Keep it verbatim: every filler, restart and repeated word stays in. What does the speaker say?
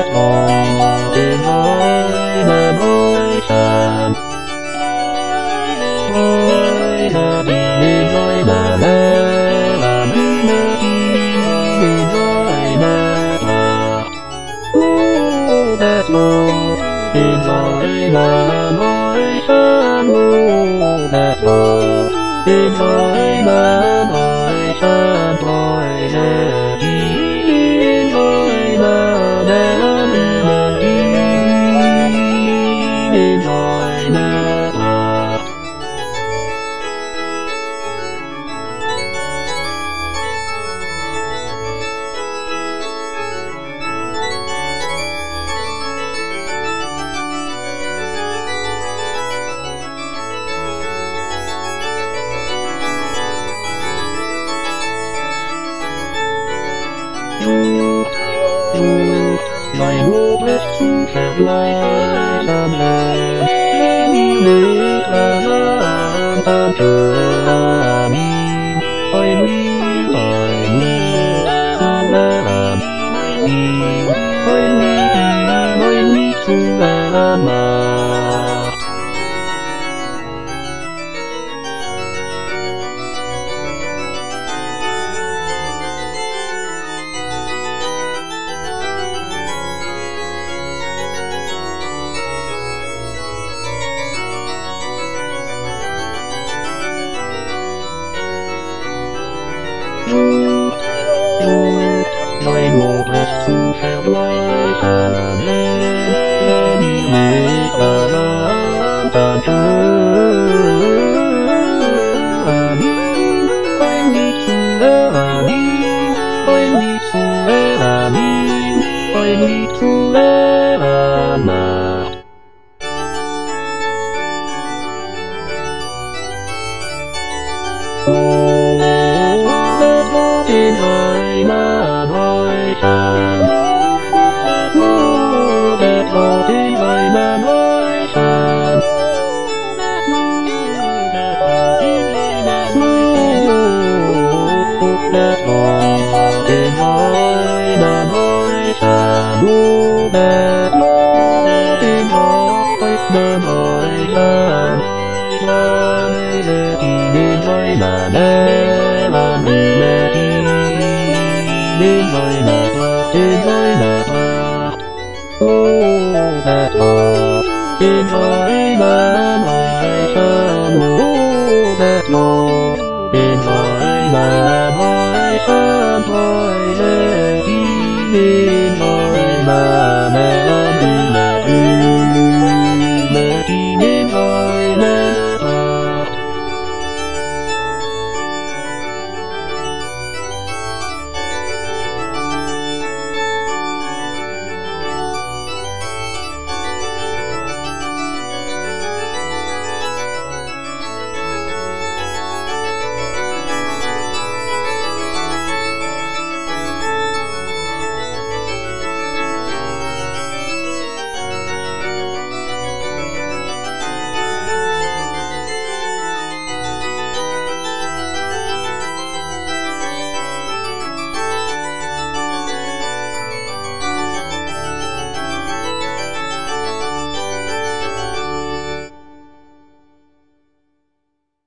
Enjoy the motion, move that love. Enjoy the motion, poison. Enjoy the melody. Enjoy the love. My movement to have light and land. Live and unto me. I need, I need to love. I need, I need, I need to love. My movement to have light and land. Live and unto me. I need to love me. I need to love me. I need to love me. Enjoy my motion. Oh, that love, enjoy my motion. Oh, that love, enjoy my motion. Oh, that love, enjoy my motion. Enjoy my melody. Enjoy that love, enjoy that love. Oh, that love, enjoy that.